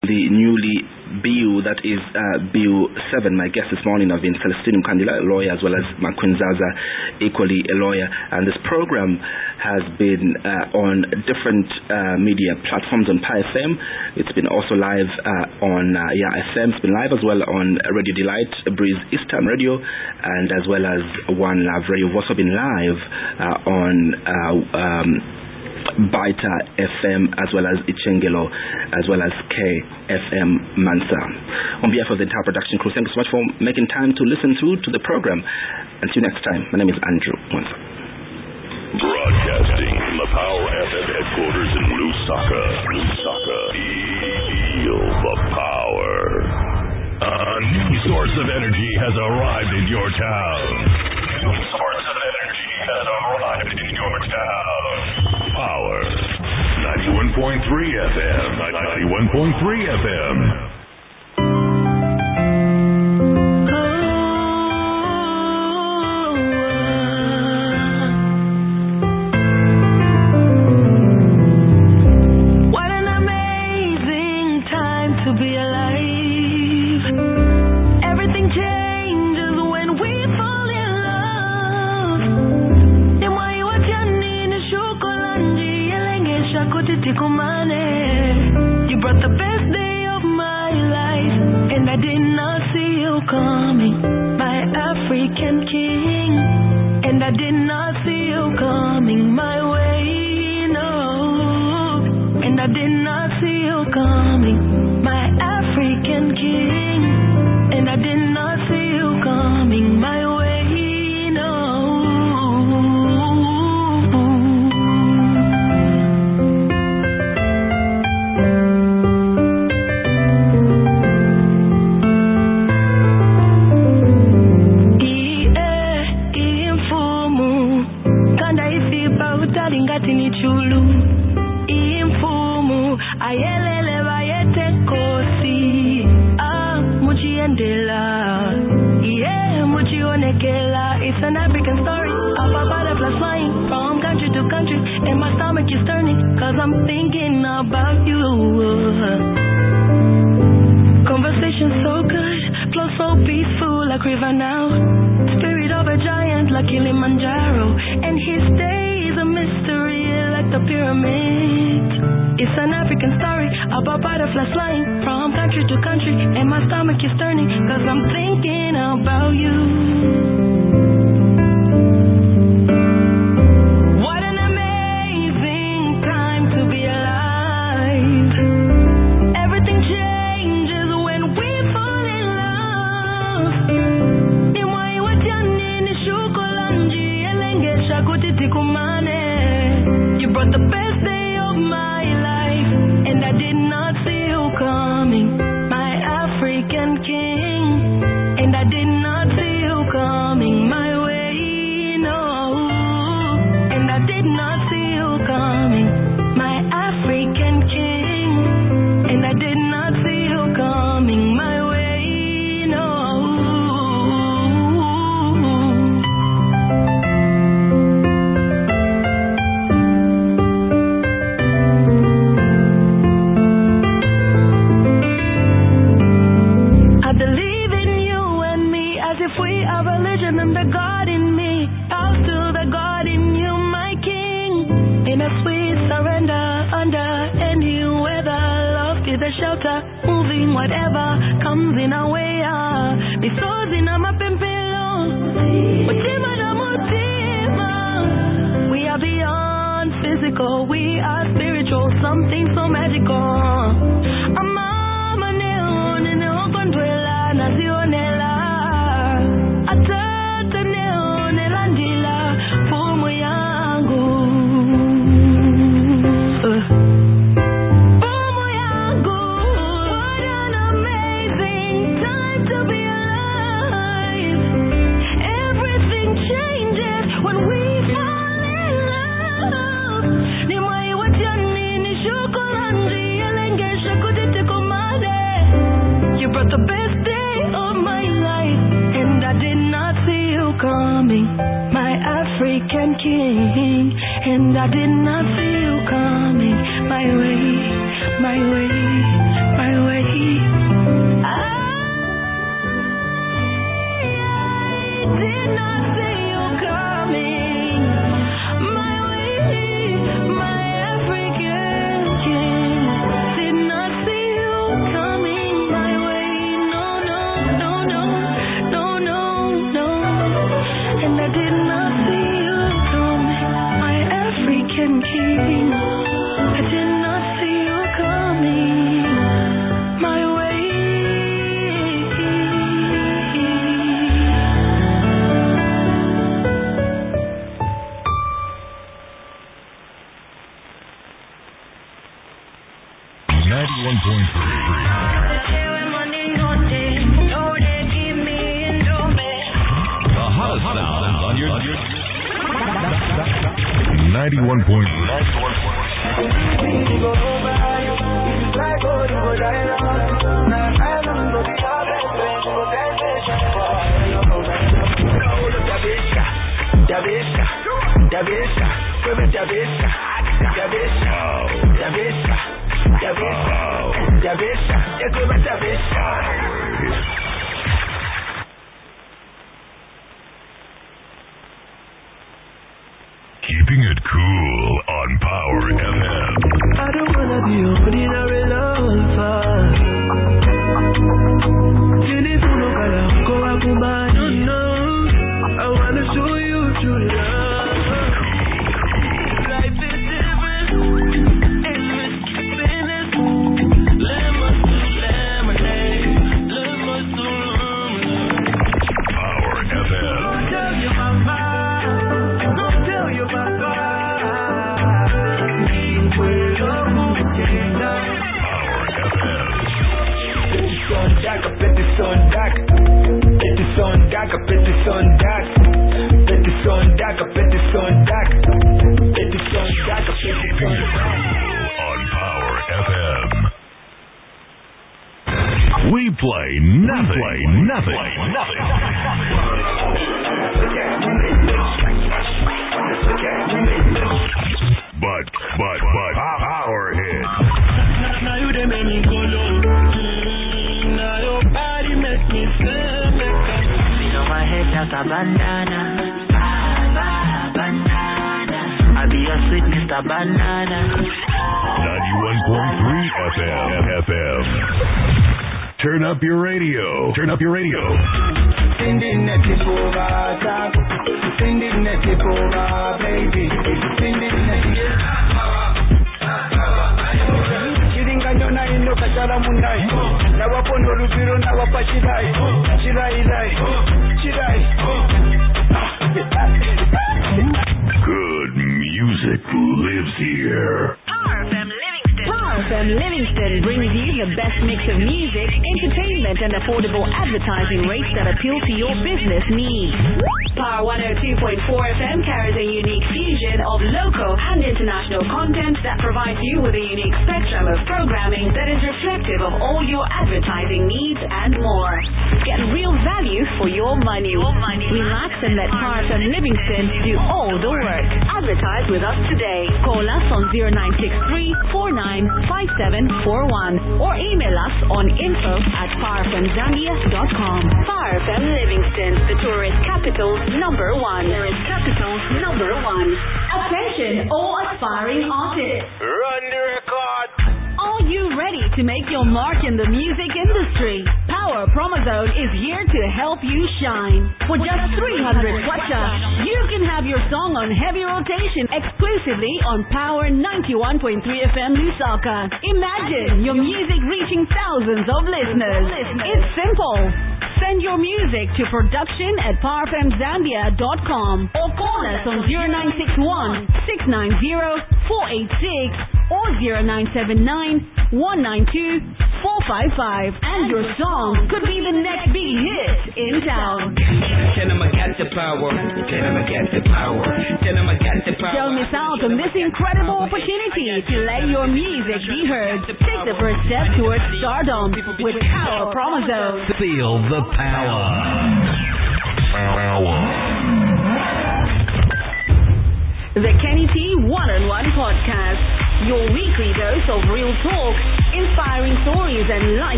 The newly BU, that is BU 7. My guest this morning have been Celestine Mkandila, a lawyer, as well as Makwinzaza, equally a lawyer. And this program has been on different media platforms on Pi FM. It's been also live on FM. It's been live as well on Radio Delight, Breeze Eastern Radio, and as well as One Love Radio. We've also been live on Baita FM, as well as Ichengelo, as well as KFM Mansa. On behalf of the entire production crew, thank you so much for making time to listen through to the program. Until next time, my name is Andrew Mansa. Broadcasting from the Power FM headquarters in Lusaka. Feel the power. A new source of energy has arrived in your town. Power 91.3 FM. 91.3 FM. You brought the best day of my life, and I did not see you coming, my African king. And I did not see you coming my way, no. And I did not see you coming, my African king. And I did not see you coming my way. It's an African story of a butterfly flying from country to country, and my stomach is turning, cause I'm thinking about you. Conversation so good, flow so peaceful like river now. Spirit of a giant like Kilimanjaro, and his day is a mystery like the pyramid. It's an African story about butterflies flying from country to country, and my stomach is turning, cause I'm thinking about you. You brought the best day of my life, and I did not see you coming, my African king. And I did not see you coming my way, no. And I did not see you coming, my African king. And I did not see you coming my way, no. And the God in me, bows to the God in you, my King. In a sweet surrender, under any weather, love is a shelter, moving whatever comes in our way. Because in a mapempelo, we are beyond physical, we are spiritual, something so magical. The best day of my life, and I did not see you coming, my African king. And I did not see you coming my way, my way, my way. The hottest sound on your 91.9. Keeping it cool on Power FM. I don't wanna be your ordinary lover. No, I wanna show you true love. Life is different, and it's business. Lemon to lemonade, lemon to lemonade. Power FM. Don't tell your mama, don't tell your papa. Me will love you. Power FM. Petit son dark, petit son dark. Petit son dark, petit son dark. Petit son dark, petit son dark. Petit son dark, petit son dark. On Power FM. We play nothing. But power hits. Now you the make me go low. Now your body make me feel better. You know my head like a bandana. Bandana. I be your sweet Mr. Banana. 91.3 FM. Turn up your radio. Sing the netty over, top. Sing the netty over, baby. Sing the netty. Chiringanyona ino kachala munai. Nawapondo lupiro nawapashidai. Chirai. Good music lives here. Power FM Livingston brings you the best mix of music, entertainment, and affordable advertising rates that appeal to your business needs. Power 102.4 FM carries a unique fusion of local and international content that provides you with a unique spectrum of programming that is reflective of all your advertising needs and more. Get real value for your money. Relax and let Power FM Livingston do all the work. Advertise with us today. Call us on 0963 495741 or email us on info@powerfmzambia.com. Power FM Livingston, the tourist capital's number one. Attention, all aspiring artists. Run the record. Are you ready to make your mark in the music industry? Power Promozone is here to help you shine. For just 300 kwacha, you can have your song on heavy rotation exclusively on Power 91.3 FM Lusaka. Imagine your music reaching thousands of listeners. It's simple. Send your music to production@powerfmzambia.com or call us on 0961 690 486 or 0979 192 455 and your song could be the next big hit in town. Don't miss out on this incredible opportunity to let your music be heard. Take the first step towards stardom with Power Promozone. Feel the power. The Kenny T One-on-One Podcast. Your weekly dose of real talk, inspiring stories and life